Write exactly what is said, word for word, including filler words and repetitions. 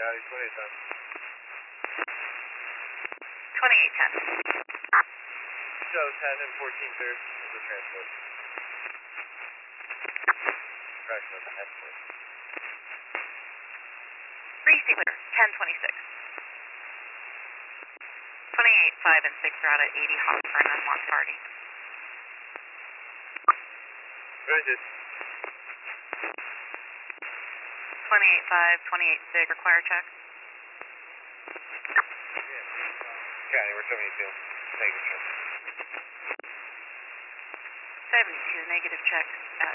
County twenty-eight ten. twenty-eight ten. Show ten and fourteen clear. Is the transport. Correction of the export. three clear, ten twenty-six. twenty-eight five and six are out at eighty Hawk for an unlocked party. Granted. twenty-eight five, twenty-eight six, require check. County, we're seventy-two. Negative check. seventy-two, negative check at